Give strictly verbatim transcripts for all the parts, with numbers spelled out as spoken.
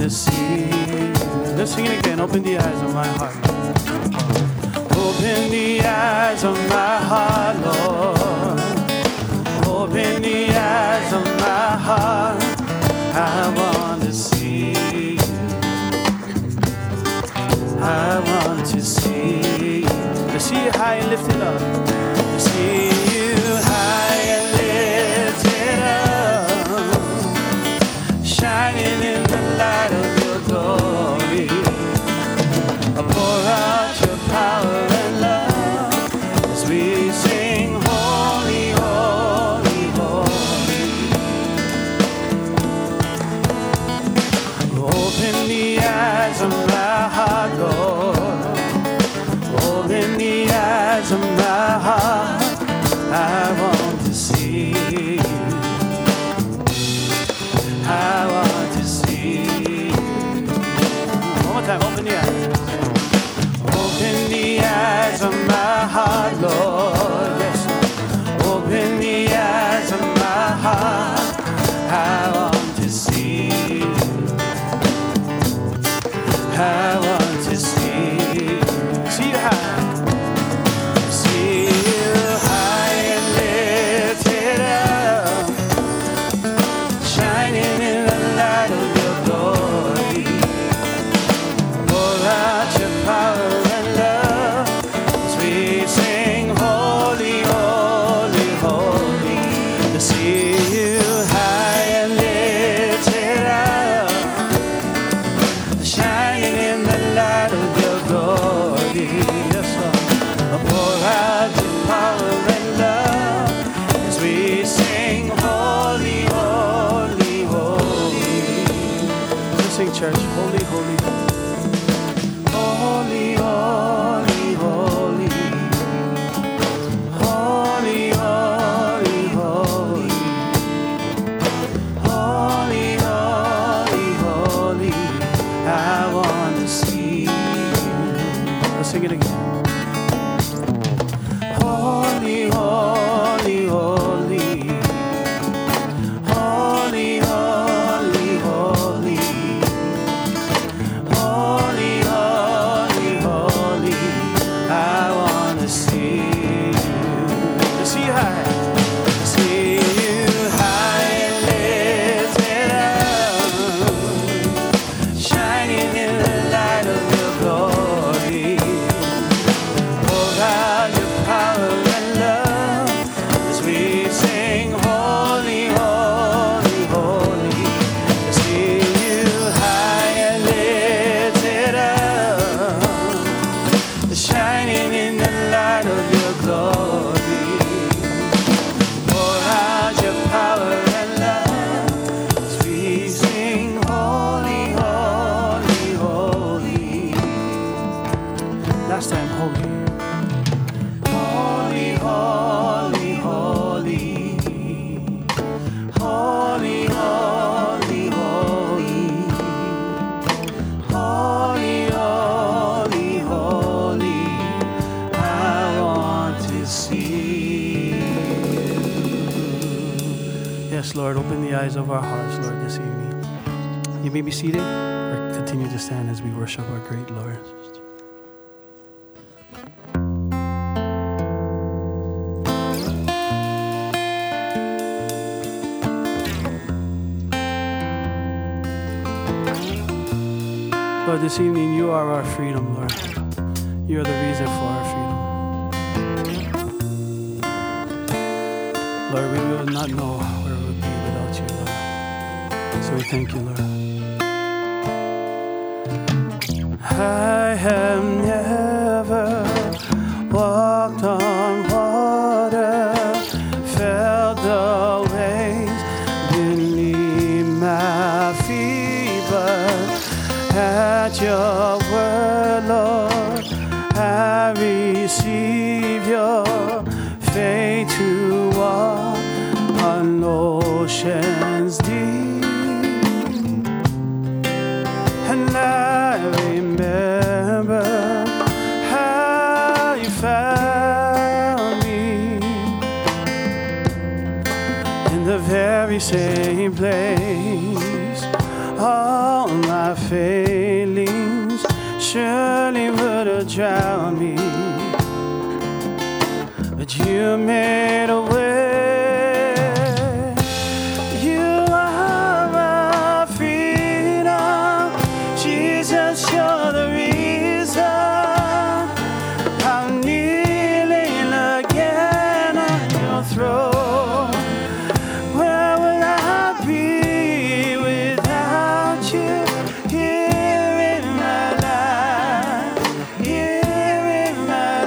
to see you. Let's sing it again. Open the eyes of my heart. Open the eyes of my heart, Lord. Open the eyes of my heart. I want to see you. I want to see you. To see you high and lifted up. To see you high and lifted up. Shining in the light of your glory. Pour out your power and love as we sing holy, holy, holy. Open the eyes of my heart, Lord. Open the eyes of my heart. I want to see you. I want to see you. One more time, open the eyes. Open the eyes of my heart, Lord. Yes. Open the eyes of my heart. I want to see you. I want to see you. See you high. See you high and lifted up. Shining in the light of your glory. Pour out your power and love as we sing holy, holy, holy. To see you high and lifted up. Shining in the light of your glory. Yes, Lord. Pour out your power and love as we sing holy, holy, holy. Let's sing, church. Holy, holy, holy, holy, holy, holy, holy, holy, holy, holy, holy. I want to see you. Let's sing it again. Holy, holy, holy, holy, holy, holy, holy, holy, holy. I want to see you. To see you high, to see you high and lifted up, shining in the light of your glory. Pour out your power and love as we sing holy, holy, holy. To see you high and lifted up, shining in the light of your glory. Pour out your power and love as we sing holy, holy, holy. Last time, holy. Holy, holy, holy, holy, holy, holy, holy, holy, holy. I want to see you. Yes, Lord, open the eyes of our hearts, Lord, this evening. You may be seated or continue to stand as we worship our great Lord. Lord, this evening you are our freedom, Lord. You are the reason for our freedom. Lord, we will not know where we would be without you, Lord. So we thank you, Lord. I have never walked on water, felt the waves beneath my feet, but at your word, Lord, I receive your faith to walk on oceans deep. And I remember how you found me in the very same place all my failings surely would have drowned me, but you made a way. You are my freedom, Jesus, you're the reason I'm kneeling again on your throne. Where would I be without you here in my life, here in my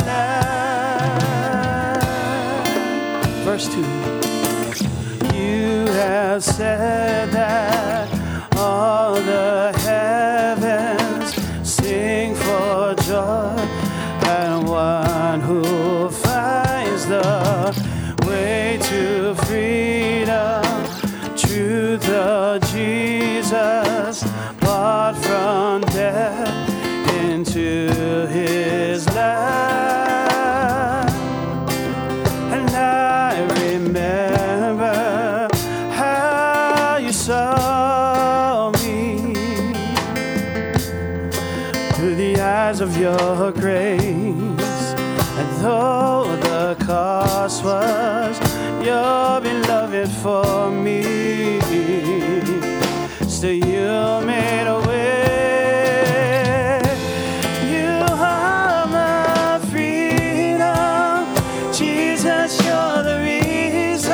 life? Verse two. You have said that all the heavens sing for joy, and one who finds the way to freedom, truth of Jesus, bought from death into his life. And I remember how you saw me through the eyes of your grace, and though the cost was your beloved for me, still you made a way. You are my freedom, Jesus, you're the reason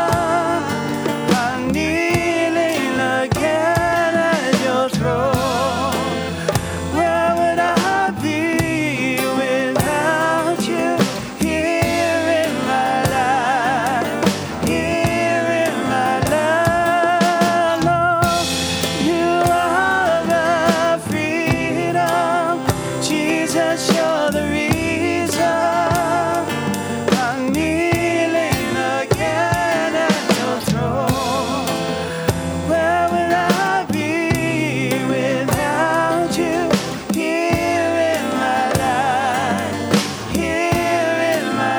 I'm kneeling again at your throne. Where would I be without you here in my life, here in my life? Lord, you are my freedom, Jesus, you're the reason I'm kneeling again at your throne. Where would I be without you here in my life, here in my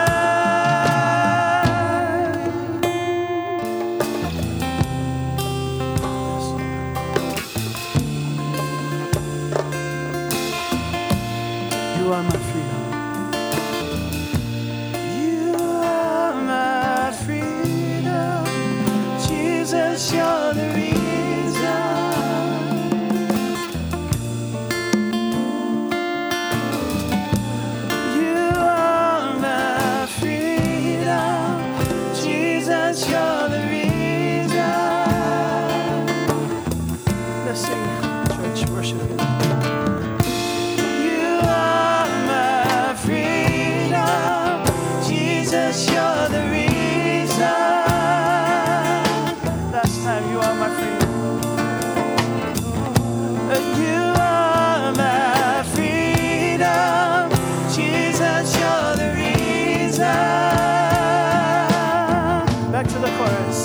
life? You are my freedom. You are my freedom, Jesus, you're the reason. You are my freedom, Jesus, you're the reason. Let's sing, church, worship Him. You are my freedom, Jesus, you're the reason. Last time, you are my freedom. You are my freedom, Jesus, you're the reason. Back to the chorus.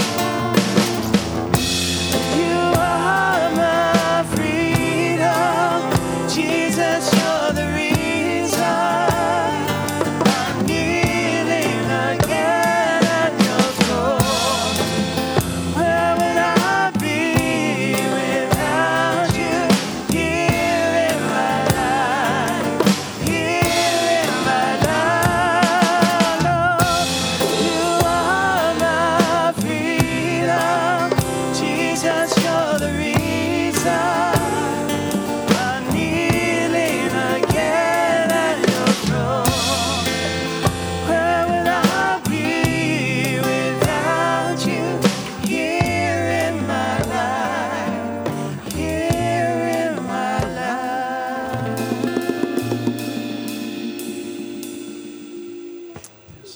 You are my freedom, Jesus, you're the reason I'm kneeling again at your throne. Where would I be without you here in my life, here in my life? Lord, you are my freedom, Jesus, you're the reason I'm kneeling again at your throne. Where would I be without you here in my life, here in my life? Yes.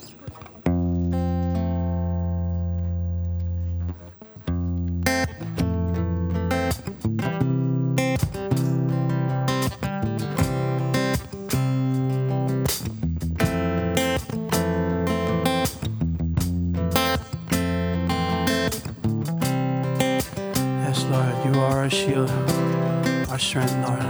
Yes, Lord, you are our shield, our strength, Lord.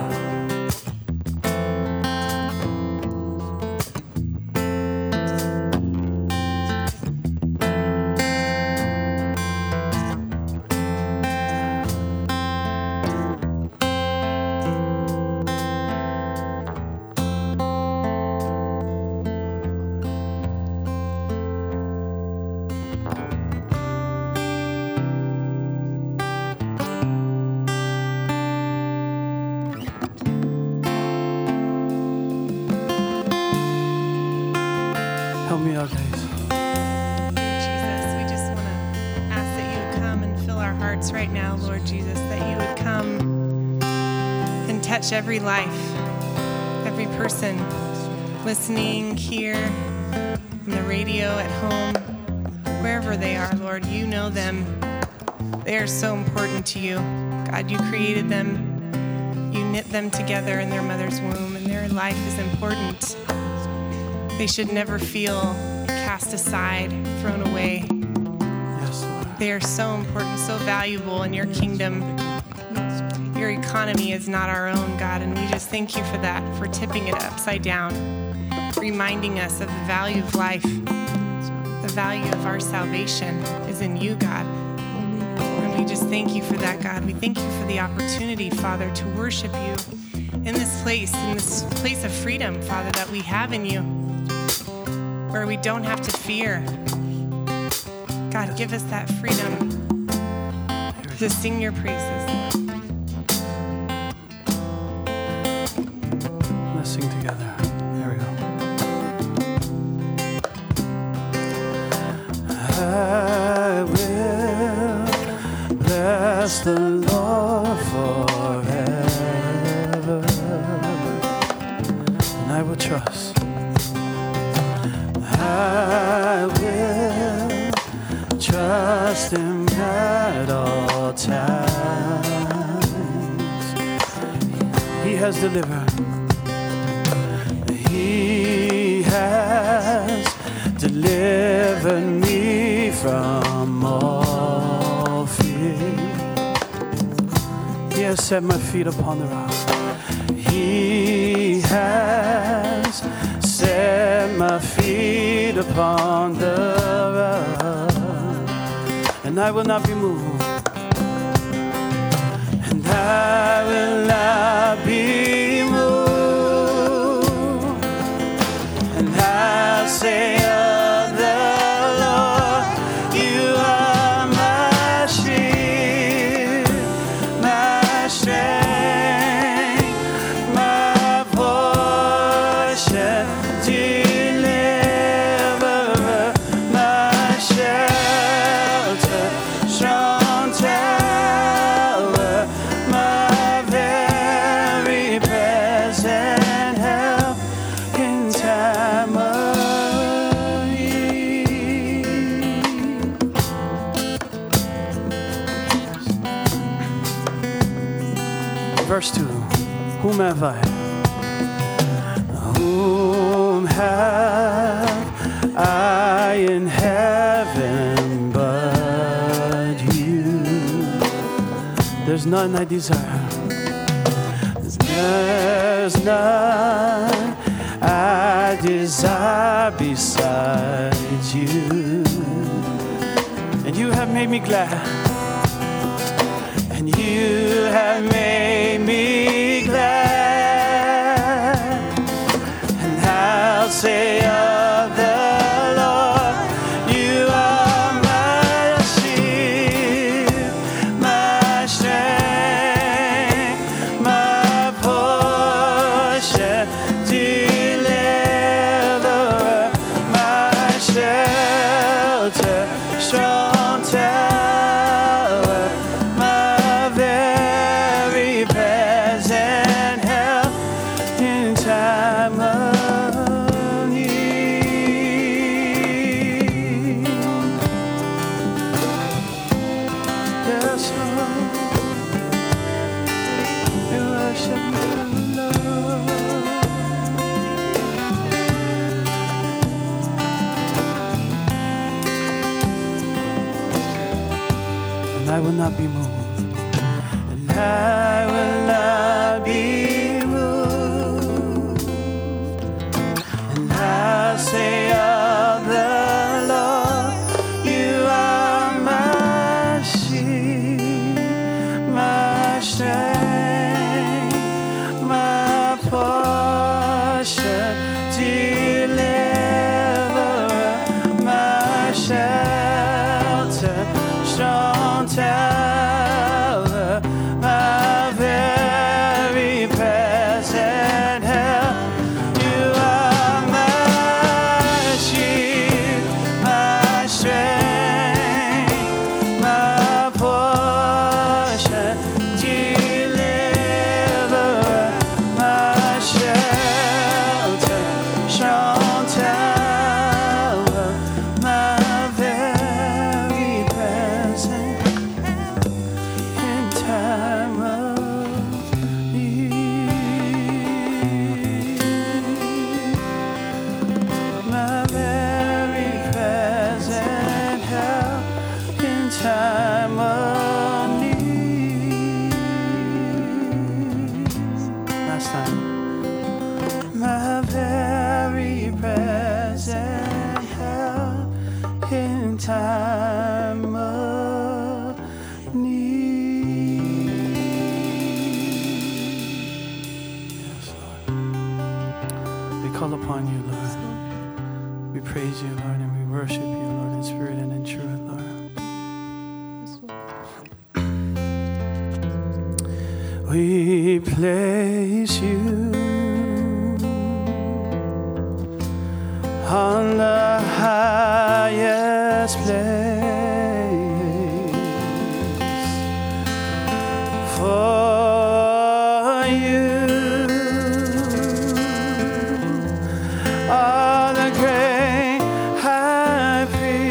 our hearts right now, Lord Jesus, that you would come and touch every life, every person listening here, on the radio, at home, wherever they are, Lord. You know them. They are so important to you. God, you created them. You knit them together in their mother's womb, and their life is important. They should never feel cast aside, thrown away. Yes, Lord. They are so important, so valuable in your kingdom. Your economy is not our own, God, and we just thank you for that, for tipping it upside down, reminding us of the value of life. The value of our salvation is in you, God. And we just thank you for that, God. We thank you for the opportunity, Father, to worship you in this place, in this place of freedom, Father, that we have in you, where we don't have to fear. God, give us that freedom to sing your praises, Lord. Let's sing together. There we go. I will bless the Lord forever, and I will trust. I will trust Him at all times. He has delivered. He has delivered me from all fear. He has set my feet upon the rock. He has set my feet upon the rock, and I will not be moved, and I will not be moved, and I'll say of the Lord, you are my shield, my strength, my portion, deliverer, my shelter, strong tower, my very present help in time of need. Verse two, whom have I? Whom have I in heaven but you? There's none I desire. There's none I desire besides you. And you have made me glad. And you have made me glad. And I'll say of the Lord, you are my shield, my strength, my portion, deliverer, my shelter, strong tower, my very present help in time of need. Yes, Lord, we worship you, Lord. And I will not be moved, and I will not be moved, and I'll say of the Lord, you are my shield, my strength, my portion, deliverer, my shelter, strong tower, my very present help. You are my shield, my strength, my portion. time of need. Last time. My very present help in time of need. Yes, Lord. We call upon you, Lord. We praise you, Lord, and we worship you, Lord, in spirit and in truth, Lord. We place you on the highest place, for you are the great high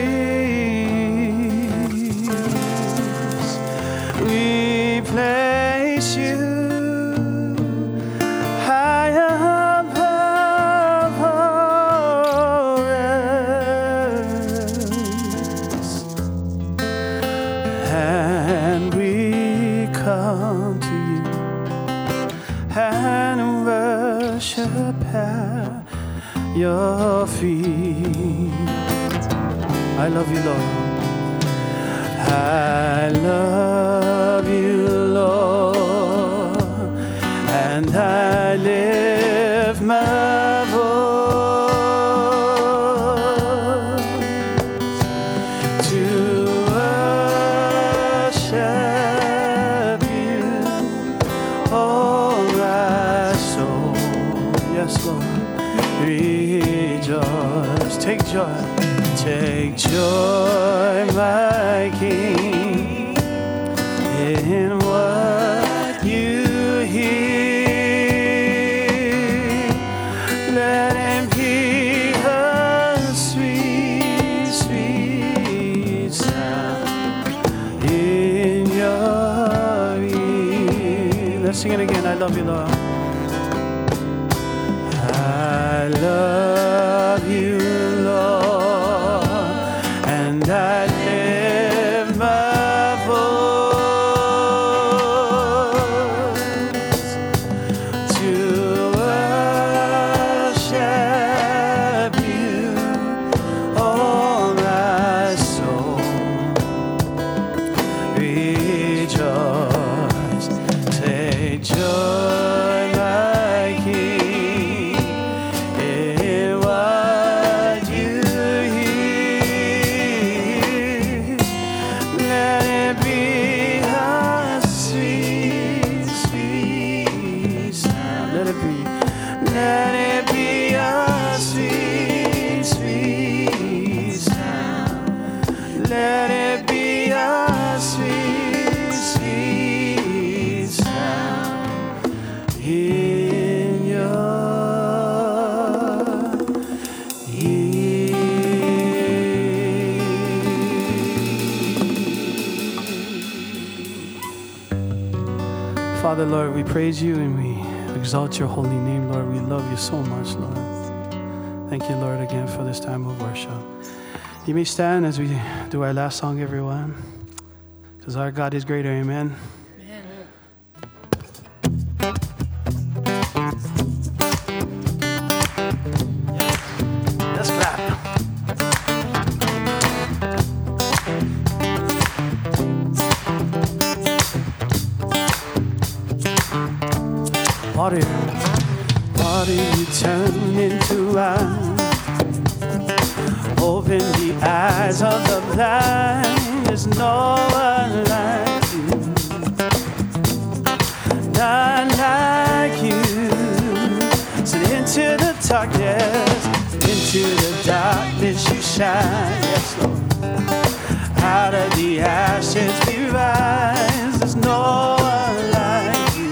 priest. We place you high above all else, and we come to you and worship at your feet. I love you, Lord. I love you, Lord, and I lift my voice to worship you, oh my soul. Yes, Lord, rejoice. Take joy, take joy, my King, in what you hear. Let it be a sweet, sweet sound in your ear. Let's sing it again. I love you, Lord. I love you, Lord, and I lift my voice to worship you, oh my soul. Rejoice, take joy, my King, in what you hear. Let it be a sweet, sweet sound. Let it be. Let it be a sweet, sweet sound. Let it be a sweet, sweet sound in your ear. Father, Lord, we praise you and we exalt your holy name, Lord. We love you so much, Lord. Thank you, Lord, again for this time of worship. You may stand as we do our last song, everyone, because our God is greater. Amen. Let's clap. Water, water you turn into wine. Open the eyes of the blind. There's no one like you, not like you. So into the darkness, into the darkness you shine. Yes, Lord. Out of the ashes we rise. There's no one like you,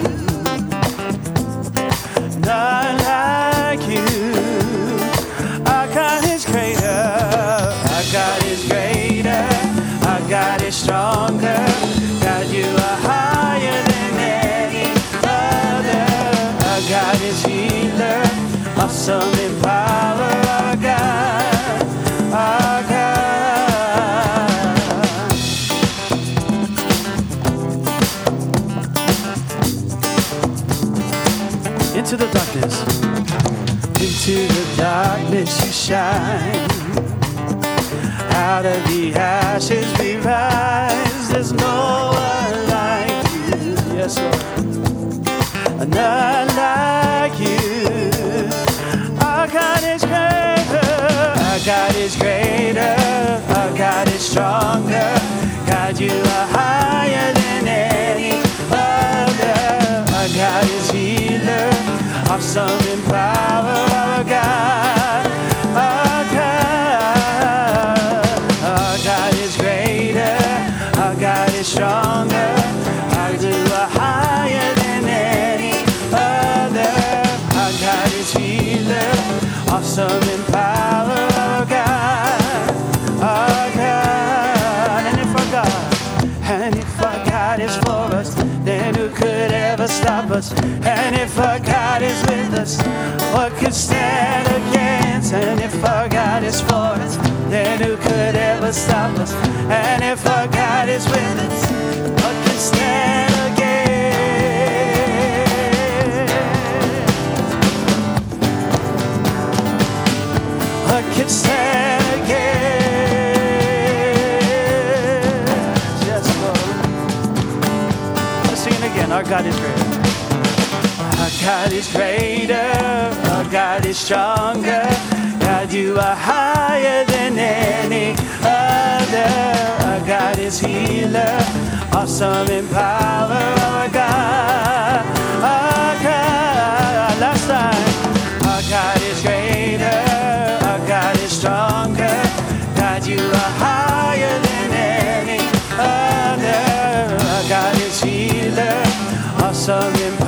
not like you. Our God is greater. Our God is greater. Our God is stronger. God, you are higher than any other. Our God is healer, awesome in power. Our God, our God. darkness. Into the darkness you shine. Out of the ashes we rise. There's no one like you. Yes, Lord. None like you. Our God is greater. Our God is greater. Our God is stronger. God, you are higher than any other. Our God is healer. Awesome in power. Our God. Our God. Our God is greater. Our God is stronger. God, you are higher than any other. Our God is healer. Awesome in power. Our God. Our God. And if our God, and if our God is for us, then who could ever stop us? And if our God is with us, what could stand against? And if our God is for us, then who could ever stop us? And if our God is with us, what could stand against? What could stand against? Yes, Lord. Let's sing it again. Our God is greater. Our God is greater. Our God is stronger. God, you are higher than any other. Our God is healer. Awesome in power. Our God. Our God. Last time. Our God is greater. Our God is stronger. God, you are higher than any other. Our God is healer. Awesome in power.